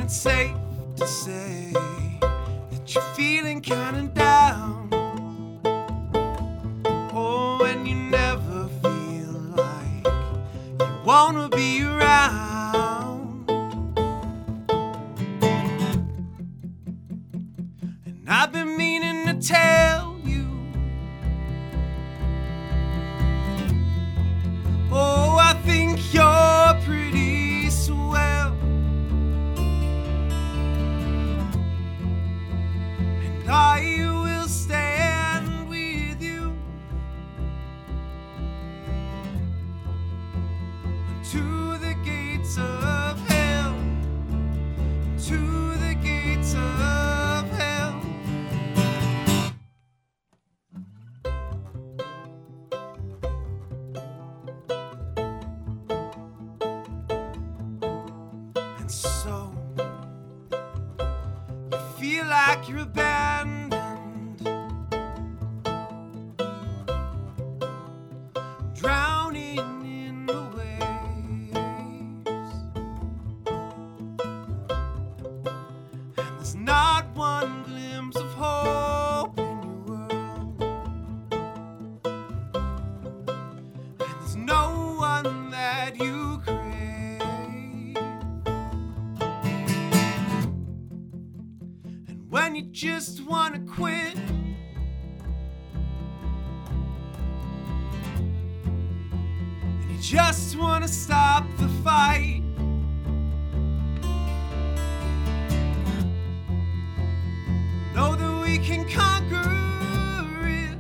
it's safe to say that you're feeling kinda down. Oh, and you never feel like you wanna be around. And I've been meaning to tell you, oh, I think you're pretty swell. And I will stand with you to the gates of hell, to the gates of hell. And so you feel like you're abandoned, drowning in the waves, and there's not one glimpse of hope in your world, and there's no one that you crave. And when you just wanna quit, and you just wanna stop the fight, know that we can conquer it.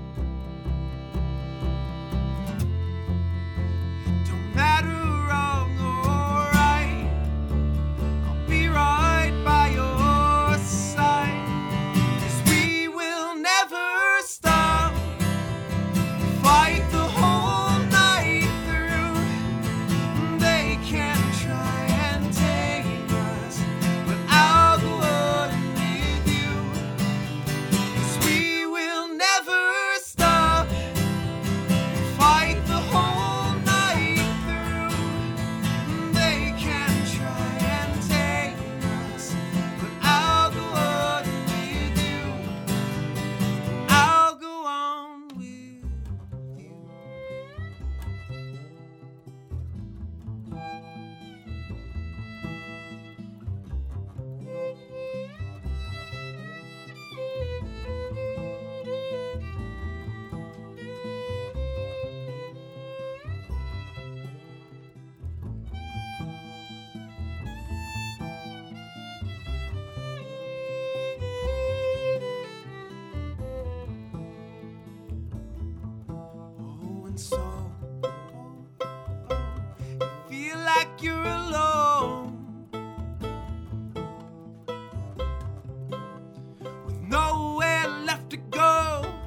It don't matter wrong or right, I'll be right by your side. 'Cause we will never stop, fight the whole night through. They can try and take us, but I'll go on with you. 'Cause we will never stop, fight the whole night through. They can try and take us, but I'll go on with you. I'll go on with you. Oh, and so you feel like you're alone, with nowhere left to go.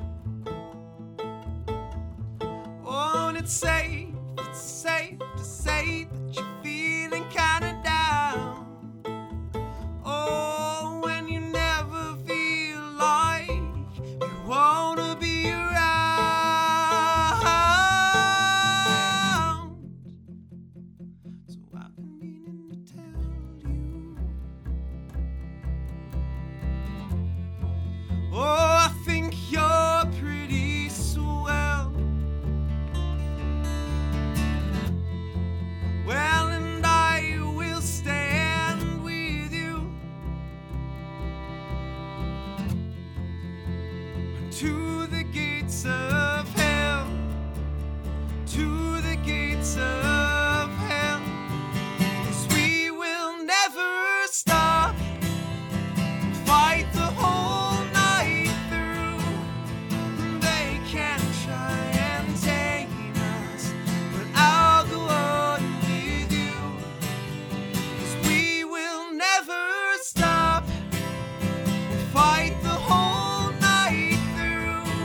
Oh, and it's safe to say that you're feeling kinda down. Oh, when you never feel like you wanna be around. So I've been meaning to tell you, oh, I think you're pretty swell. Well, and I will stand with you to the gates of hell, to the gates of hell. 'Cause we will never stop, fight the whole night through. They can try and take us, but I'll go on with you. 'Cause we will never stop, fight the whole night through.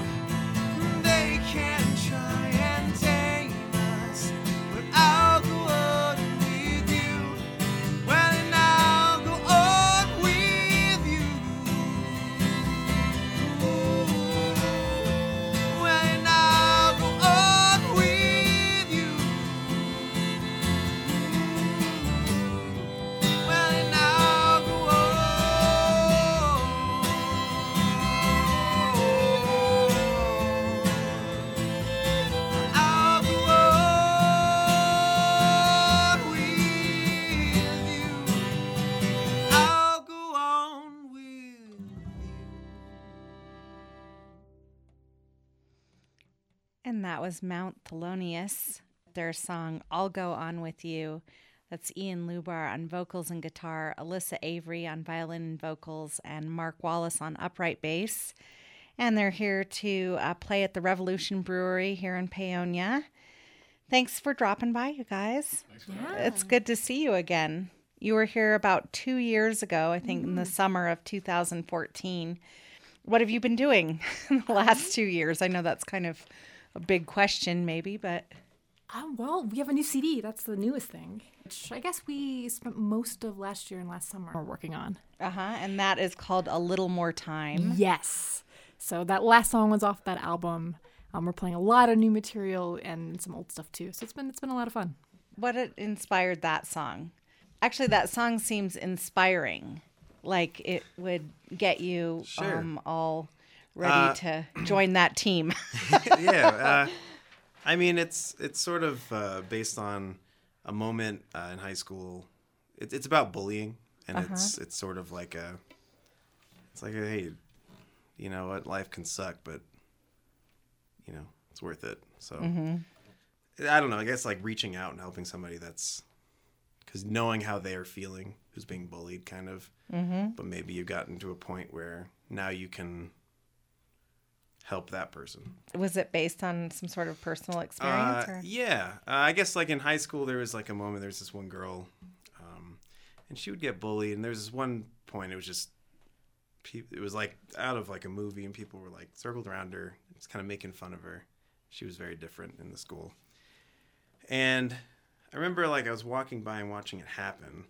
That was Mount Thelonious. Their song, I'll Go On With You. That's Ian Lubar on vocals and guitar, Alyssa Avery on violin and vocals, and Mark Wallace on upright bass. And they're here to play at the Revolution Brewery here in Paonia. Thanks for dropping by, you guys. It's good to see you again. You were here about 2 years ago, I think, in the summer of 2014. What have you been doing in the last 2 years? I know that's kind of a big question, maybe, but... Well, we have a new CD. That's the newest thing, which I guess we spent most of last year and last summer working on. And that is called A Little More Time. Yes. So that last song was off that album. We're playing a lot of new material and some old stuff too. So it's been a lot of fun. What inspired that song? Actually, that song seems inspiring. Like it would get you all ready to join that team. Yeah. I mean, it's sort of based on a moment in high school. It's about bullying, and it's sort of like hey, you know what, life can suck, but you know it's worth it. So I don't know. I guess like reaching out and helping somebody, that's because knowing how they are feeling, who's being bullied, kind of. But maybe you've gotten to a point where now you can help that person. Was it based on some sort of personal experience? Yeah. I guess like in high school, there was like a moment, there's this one girl, and she would get bullied. And there's this one point, it was like out of like a movie, and people were like circled around her, just kind of making fun of her. She was very different in the school. And I remember like I was walking by and watching it happen.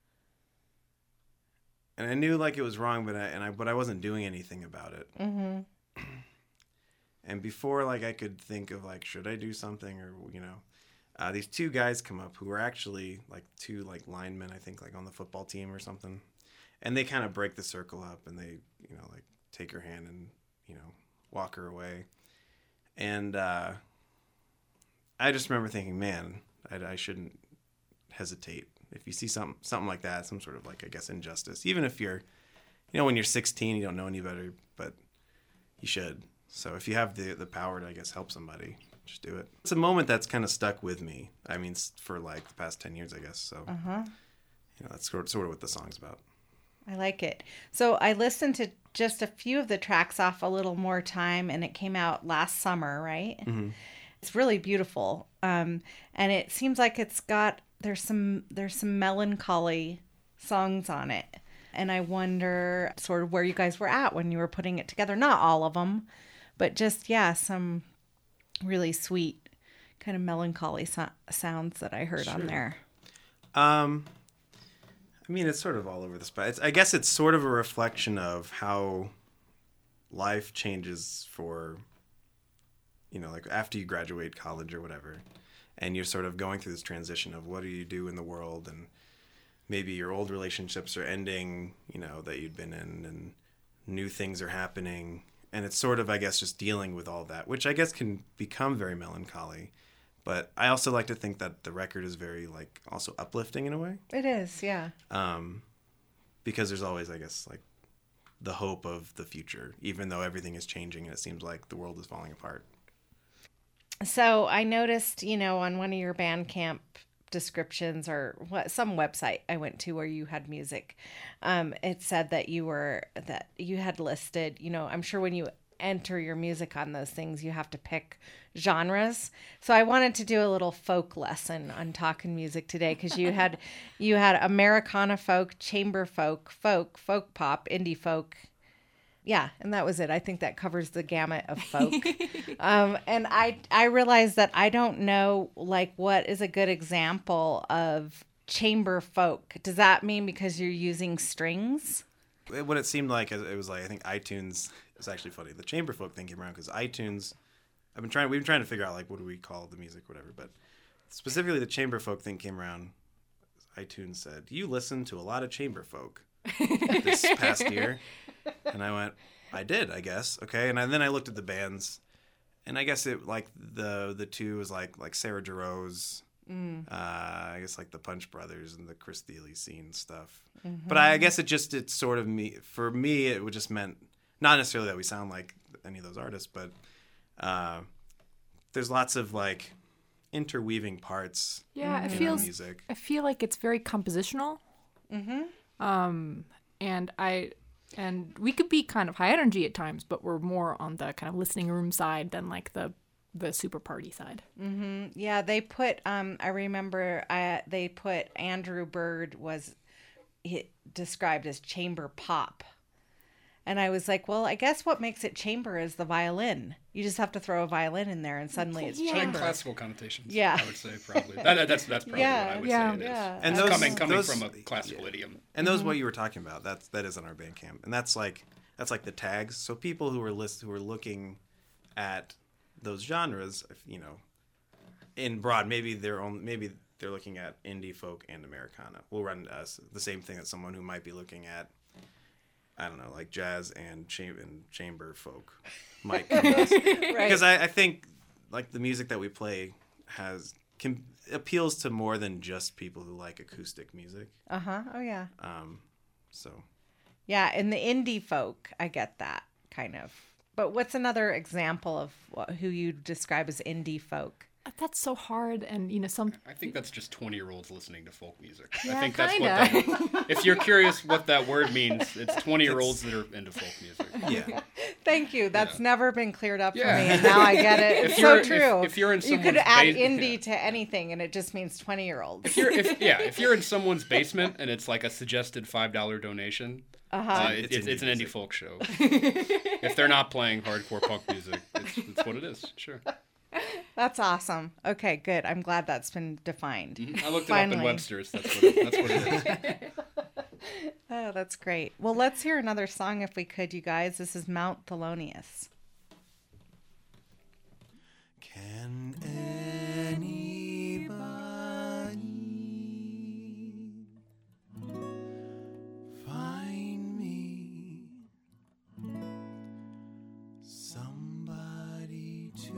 And I knew like it was wrong, but I wasn't doing anything about it. And before, like, I could think of, like, should I do something or, you know, these two guys come up who are actually, like, two, like, linemen, I think, like, on the football team or something. And they kind of break the circle up and they, you know, like, take her hand and, you know, walk her away. And I just remember thinking, man, I shouldn't hesitate. If you see something like that, some sort of, like, I guess, injustice. Even if you're, you know, when you're 16, you don't know any better, but you should. So if you have the power to, I guess, help somebody, just do it. It's a moment that's kind of stuck with me. I mean, for like the past 10 years, I guess. So, you know, that's sort of what the song's about. I like it. So I listened to just a few of the tracks off A Little More Time, and it came out last summer, right? It's really beautiful. And it seems like there's some melancholy songs on it. And I wonder sort of where you guys were at when you were putting it together. Not all of them, but just, some really sweet kind of melancholy sounds that I heard on there. I mean, it's sort of all over the spot. I guess it's sort of a reflection of how life changes for, you know, like after you graduate college or whatever, and you're sort of going through this transition of what do you do in the world, and maybe your old relationships are ending, you know, that you'd been in, and new things are happening. And it's sort of, I guess, just dealing with all that, which I guess can become very melancholy. But I also like to think that the record is very, like, also uplifting in a way. It is, yeah. Because there's always, I guess, like, the hope of the future, even though everything is changing and it seems like the world is falling apart. So I noticed, you know, on one of your Bandcamp descriptions or some website I went to where you had music, it said that you had listed, you know, I'm sure when you enter your music on those things, you have to pick genres. So I wanted to do a little folk lesson on talking music today, because you had Americana folk, chamber folk, folk pop, indie folk. Yeah, and that was it. I think that covers the gamut of folk. And I realized that I don't know, like, what is a good example of chamber folk. Does that mean because you're using strings? What it seemed like, it was like, I think iTunes, it's actually funny. The chamber folk thing came around because iTunes, we've been trying to figure out, like, what do we call the music, whatever. But specifically the chamber folk thing came around. iTunes said, you listen to a lot of chamber folk this past year. And I went, I did, I guess. Okay. And then I looked at the bands, and I guess it, like, the two was like Sarah Jarosz, I guess, like the Punch Brothers and the Chris Thile scene stuff. But I guess it's sort of for me, it would just meant not necessarily that we sound like any of those artists, but there's lots of like interweaving parts. Yeah, it in feels. our music. I feel like it's very compositional. And we could be kind of high energy at times, but we're more on the kind of listening room side than like the super party side. Yeah, they put I remember they put Andrew Bird was described as chamber pop. And I was like, well, I guess what makes it chamber is the violin. You just have to throw a violin in there and suddenly it's Yeah. chamber. Classical connotations. Yeah. I would say probably. That's probably Yeah. what I would Yeah. say it is. Yeah. And It's those- coming those- from a classical idiom. And those what you were talking about. That is on our Bandcamp, and that's like the tags. So people who are looking at those genres, you know, in broad, maybe they're looking at indie folk and Americana. Will run to us the same thing that someone who might be looking at, I don't know, like jazz and chamber folk might come to us. Right. Because I think like the music that we play appeals to more than just people who like acoustic music. Uh-huh. Oh yeah. So Yeah, in the indie folk, I get that kind of. But what's another example of who you describe as indie folk? That's so hard, and you know some. I think that's just 20-year-olds listening to folk music. Yeah, I think that's kinda. what that, if you're curious what that word means, it's 20-year-olds that are into folk music. yeah. Thank you. That's never been cleared up for Yeah. me, and now I get it. It's so true. If you're in you could someone's add yeah. indie to anything, and it just means 20-year-olds. If you're in someone's basement and it's like a suggested $5 donation, it's an indie folk show. If they're not playing hardcore punk music, it's what it is. Sure. That's awesome. Okay, good. I'm glad that's been defined. I looked it up in Finally. Webster's. That's what it is. Oh, that's great. Well, let's hear another song if we could, you guys. This is Mount Thelonious. Can anybody find me somebody to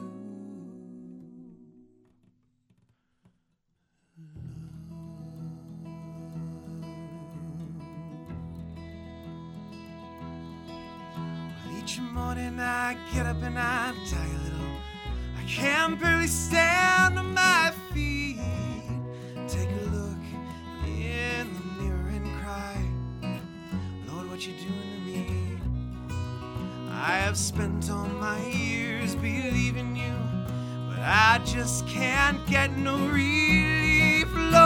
love? Each morning I get up and I die a little. I can barely stand on my feet. Take a look in the mirror and cry, Lord, what you doing to me? I have spent all my years believing you, but I just can't get no relief, Lord.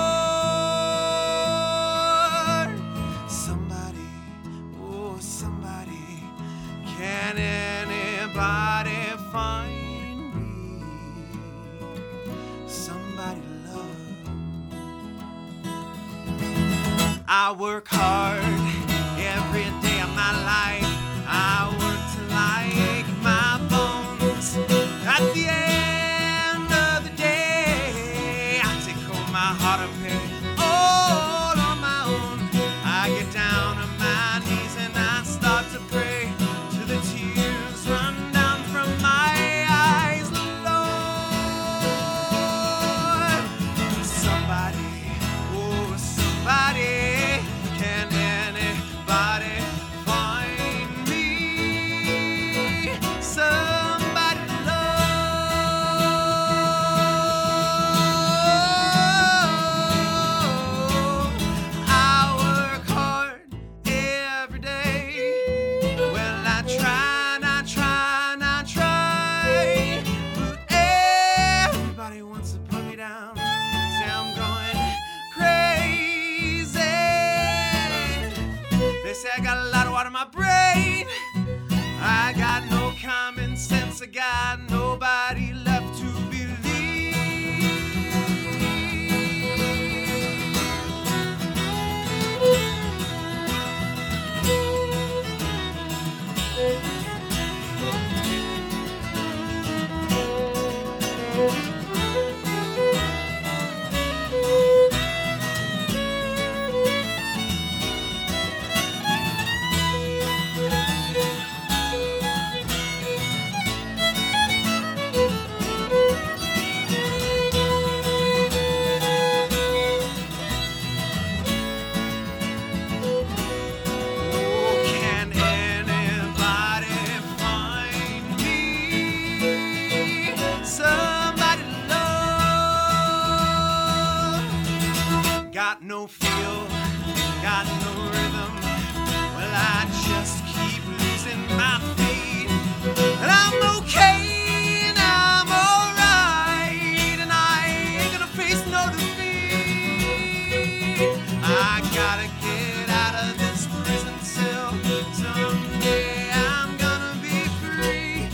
Somebody, oh somebody, can anybody find me somebody to love? I work hard every day of my life. I work till I ache my bones. At the end of the day, I take home my heart and pay all on my own. I get down on my knees and I start to pray till the tears run down from my eyes, Lord. Somebody, oh somebody, can anybody find me somebody to love? I work hard every day. Well, I try and I try and I try, but everybody wants to put me down. Say I'm going crazy. They say I got a lot of water in my brain. I got no common sense. I got nobody left to believe. feel, got no rhythm. Well, I just keep losing my feet. And I'm okay and I'm alright, and I ain't gonna face no defeat. I gotta get out of this prison cell. Someday I'm gonna be free.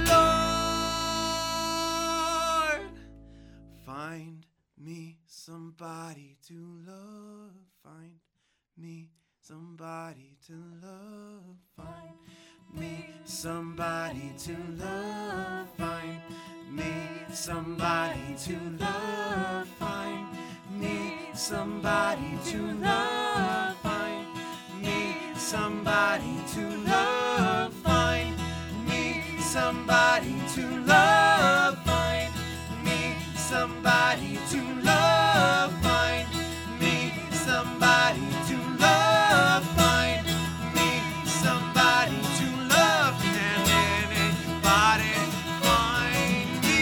Lord, find me somebody to love. Find me somebody to love. Find me somebody to love. Find me somebody to love. Find me somebody to love. Find me somebody to love. Find me somebody to love. Find me somebody to love. Find me somebody to love. Find me somebody to love. Can anybody find me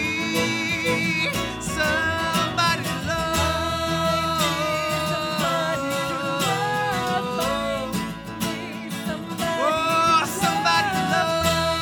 somebody to love? Oh, somebody to love.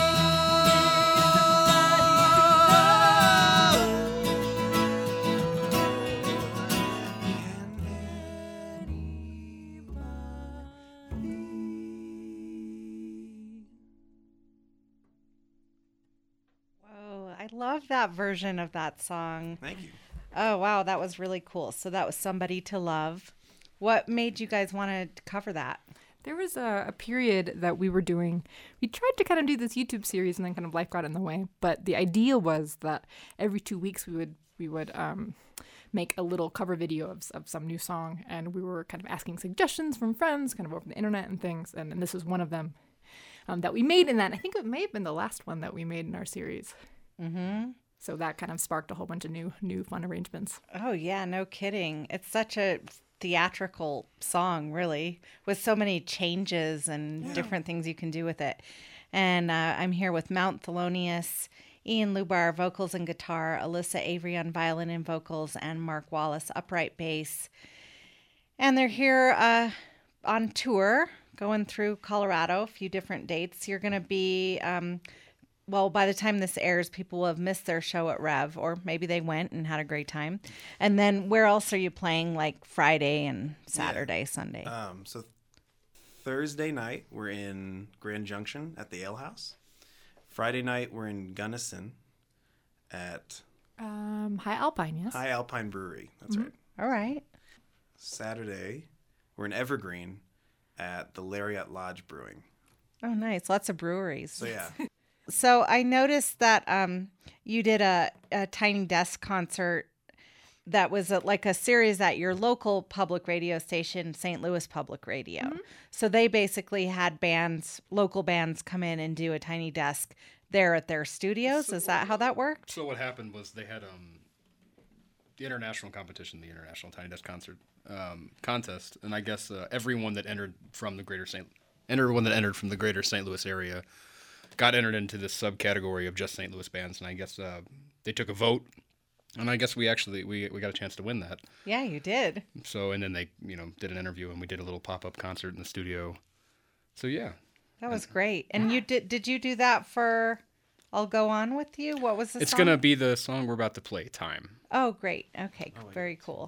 Whoa, I love that version of that song. Thank you. Oh, wow, that was really cool. So that was Somebody to Love. What made you guys want to cover that? There was a period that we were doing, we tried to kind of do this YouTube series and then kind of life got in the way. But the idea was that every 2 weeks we would make a little cover video of some new song. And we were kind of asking suggestions from friends kind of over the internet and things. And this was one of them that we made in that. I think it may have been the last one that we made in our series. Mm-hmm. So that kind of sparked a whole bunch of new fun arrangements. Oh, yeah, no kidding. It's such a theatrical song, really, with so many changes and different things you can do with it. And I'm here with Mount Thelonious, Ian Lubar, vocals and guitar, Alyssa Avery on violin and vocals, and Mark Wallace, upright bass. And they're here on tour, going through Colorado, a few different dates. You're going to be... well, by the time this airs, people will have missed their show at Rev, or maybe they went and had a great time. And then where else are you playing, like Friday and Saturday, Sunday? So Thursday night, we're in Grand Junction at the Ale House. Friday night, we're in Gunnison at High Alpine, yes. High Alpine Brewery. That's right. All right. Saturday, we're in Evergreen at the Lariat Lodge Brewing. Oh, nice. Lots of breweries. So, yeah. So I noticed that you did a Tiny Desk concert that was like a series at your local public radio station, St. Louis Public Radio. Mm-hmm. So they basically had local bands come in and do a Tiny Desk there at their studios. Is that how that worked? So what happened was they had the international competition, the International Tiny Desk Concert contest, and I guess everyone that entered from the greater St. Louis area got entered into this subcategory of just St. Louis bands, and I guess they took a vote, and I guess we got a chance to win that. Yeah, you did. So, and then they did an interview, and we did a little pop-up concert in the studio. So yeah, that was great. And you did you do that for I'll Go On With You? What was the song? It's gonna be the song we're about to play, Time. Oh, great. Okay, very cool.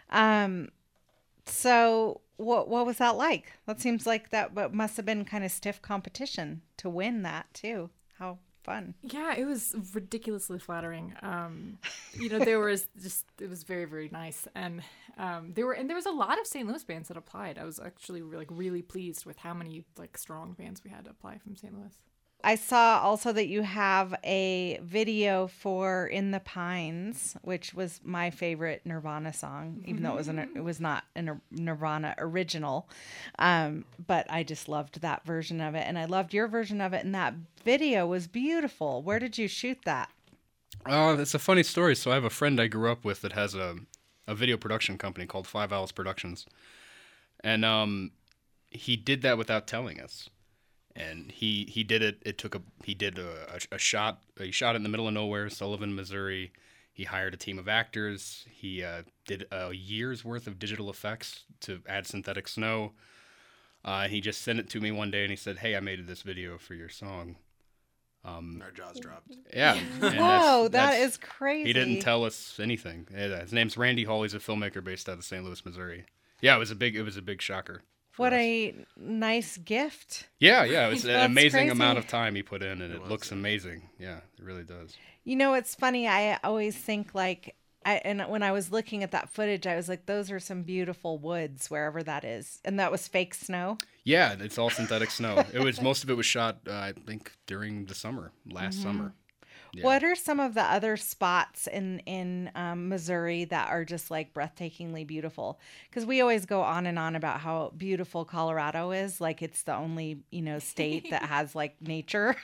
So what was that like? That seems like that must have been kind of stiff competition to win that too. How fun. Yeah, it was ridiculously flattering. There was it was very, very nice. And there was a lot of St. Louis bands that applied. I was actually really pleased with how many strong bands we had to apply from St. Louis. I saw also that you have a video for In the Pines, which was my favorite Nirvana song, even though it was not a Nirvana original. But I just loved that version of it, and I loved your version of it, and that video was beautiful. Where did you shoot that? It's a funny story. So I have a friend I grew up with that has a video production company called 5 Owls Productions, and he did that without telling us. And he did it. He did a shot. He shot it in the middle of nowhere, Sullivan, Missouri. He hired a team of actors. He did a year's worth of digital effects to add synthetic snow. He just sent it to me one day and he said, "Hey, I made this video for your song." Our jaws dropped. Yeah. And Whoa, that's that is crazy. He didn't tell us anything. His name's Randy Hall. He's a filmmaker based out of St. Louis, Missouri. Yeah, it was a big shocker. What us. a nice gift. Yeah, it was an That's amazing crazy. amount of time he put in, and it looks amazing. Yeah, it really does. You know, it's funny. I always think like, and when I was looking at that footage, I was like, those are some beautiful woods, wherever that is. And that was fake snow. Yeah, it's all synthetic snow. Most of it was shot, I think, during the summer, last summer. Yeah. What are some of the other spots in Missouri that are just like breathtakingly beautiful? Because we always go on and on about how beautiful Colorado is. Like it's the only, state that has like nature.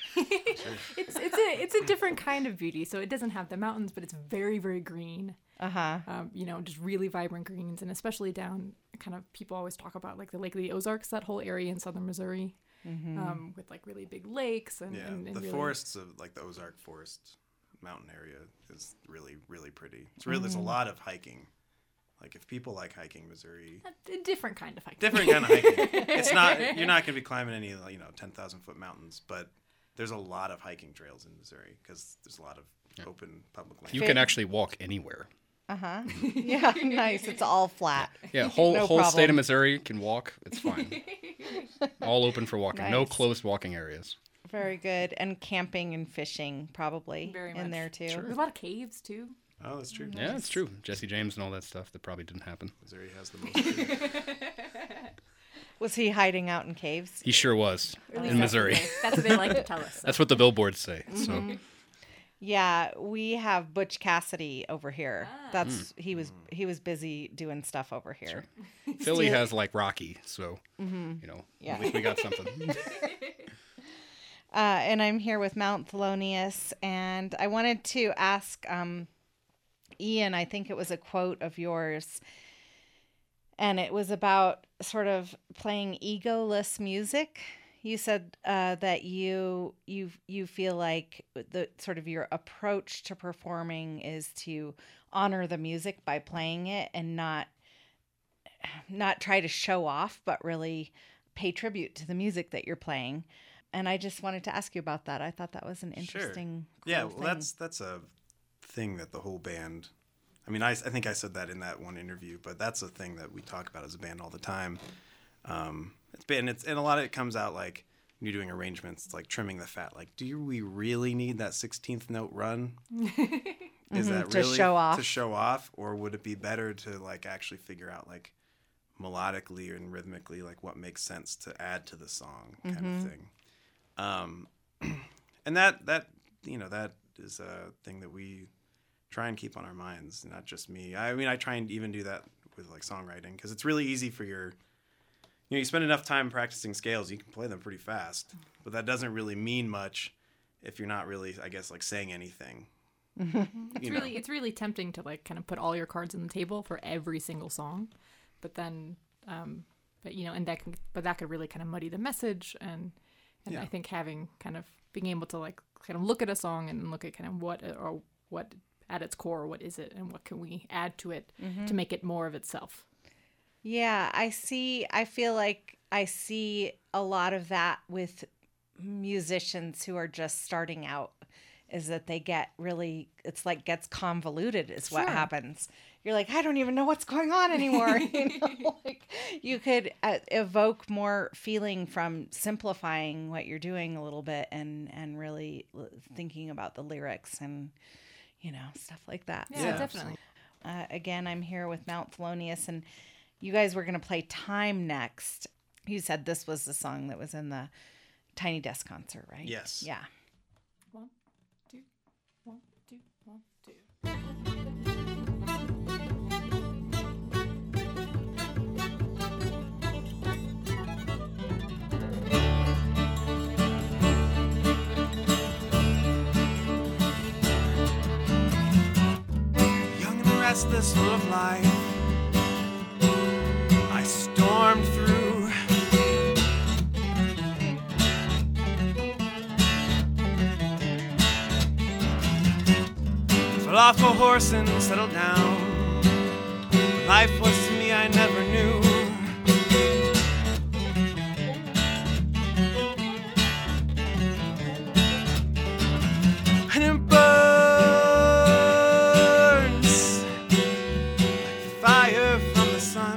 It's a different kind of beauty. So it doesn't have the mountains, but it's very, very green. Just really vibrant greens, and especially down kind of people always talk about like the Lake of the Ozarks, that whole area in southern Missouri, with like really big lakes and the really... forests of like the Ozark Forest mountain area is really, really pretty. It's really there's a lot of hiking. Like if people like hiking Missouri, a different kind of hiking. different kind of hiking. It's not you're not going to be climbing any 10,000-foot mountains, but there's a lot of hiking trails in Missouri because there's a lot of open public land. You can actually walk anywhere. Yeah, nice. It's all flat. Yeah, whole No state problem. of Missouri can walk. It's fine. All open for walking. No Nice. closed walking areas. Very good. And camping and fishing probably Very in much. there too. There's a lot of caves too. Oh, that's true. Yeah, it's true. Jesse James and all that stuff that probably didn't happen. Missouri has the most. Was he hiding out in caves? He sure was Or at least in that's what Missouri. That's what they like to tell us. That's what the billboards say. So Yeah, we have Butch Cassidy over here. That's he was busy doing stuff over here. Philly has like Rocky, so Yeah. at least we got something. And I'm here with Mount Thelonious, and I wanted to ask Ian, I think it was a quote of yours, and it was about sort of playing egoless music. You said that you feel like the sort of your approach to performing is to honor the music by playing it and not try to show off, but really pay tribute to the music that you're playing. And I just wanted to ask you about that. I thought that was an interesting Yeah, cool well, thing. that's a thing that the whole band. I mean, I think I said that in that one interview, but that's a thing that we talk about as a band all the time. And a lot of it comes out like when you're doing arrangements, it's like trimming the fat. Like, do we really need that 16th note run? Is that To really show off. to show off, or would it be better to like actually figure out like melodically and rhythmically like what makes sense to add to the song kind of thing? And that is a thing that we try and keep on our minds, not just me. I mean, I try and even do that with like songwriting because it's really easy for you spend enough time practicing scales, you can play them pretty fast, but that doesn't really mean much if you're not really, I guess, like saying anything. It's really tempting to like kind of put all your cards on the table for every single song, but then, that could really kind of muddy the message, and Yeah. I think having kind of being able to like kind of look at a song and look at kind of what at its core, what is it, and what can we add to it to make it more of itself. Yeah, I feel like I see a lot of that with musicians who are just starting out, is that they get really, it's like gets convoluted is what Sure. happens. You're like, I don't even know what's going on anymore. Like you could evoke more feeling from simplifying what you're doing a little bit and really thinking about the lyrics and, stuff like that. Yeah, So, definitely. again, I'm here with Mount Thelonious, and you guys were going to play Time next. You said this was the song that was in the Tiny Desk concert, right? Yes. Yeah. 1, 2, 1, 2, 1, 2. Young and restless full of life, I stormed through. Full off a horse and settle down. Life was to me I never knew. And it burns like fire from the sun.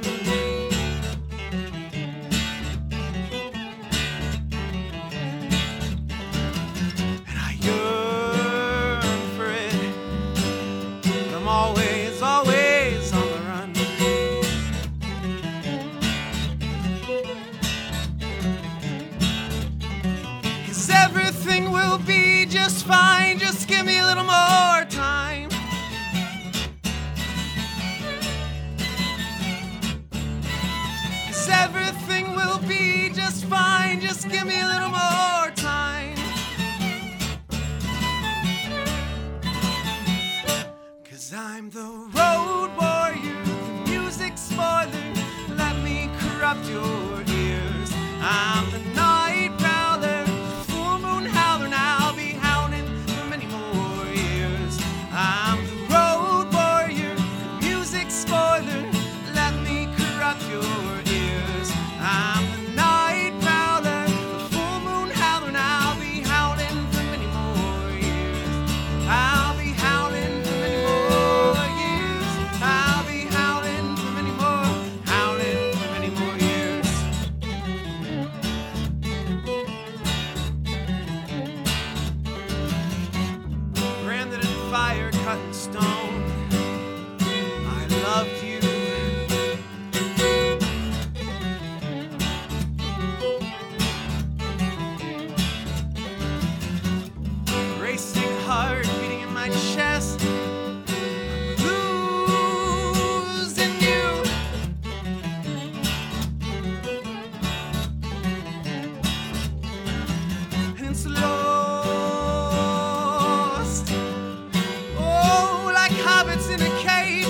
And I yearn for it, but I'm always, always on the run. 'Cause everything will be just fine, just give me a little more time. 'Cause everything will be just fine, just give me a little more time. 'Cause I'm the road warrior, the music spoiler, let me corrupt your ears. I'm the night prowler, full moon howler, and I'll be howling for many more years. I'm the road warrior, the music spoiler, let me corrupt your ears. I'm the night prowler, the full moon howler, and I'll be howling for many more years. I'll be howling for many more years. I'll be howling for many more, howling for many more years. Branded in fire, cut in stone, I loved you. Racing heart beating in my chest, losing you. And it's lost, oh, like hobbits in a cave.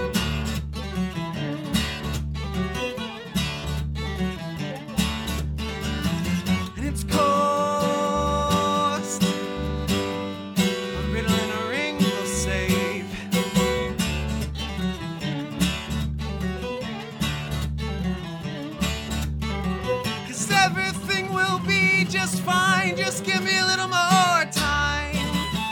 And it's cost, a riddle and a ring will save. 'Cause everything will be just fine, just give me a little more time.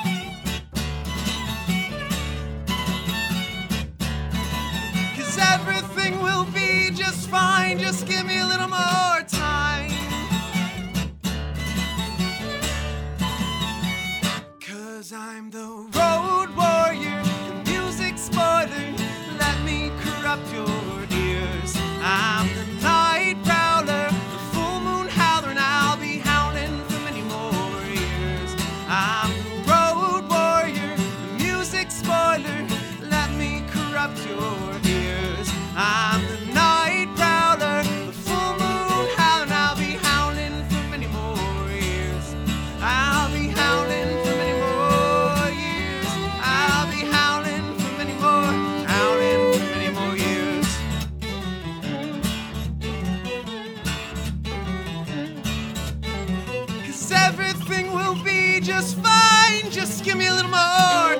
'Cause everything will be just fine, just give me a little more time. 'Cause I'm the road warrior, the music spoiler, let me corrupt your ears. I'm the night prowler, the full moon howler, and I'll be howling for many more years. I'm the road warrior, the music spoiler, let me corrupt your ears. I'm the night prowler, the full moon howler, and I'll be howling for many more years. I'll be howling for many more years. I'll be howling for many more, howling for many more years. 'Cause everything will be just fine, just give me a little more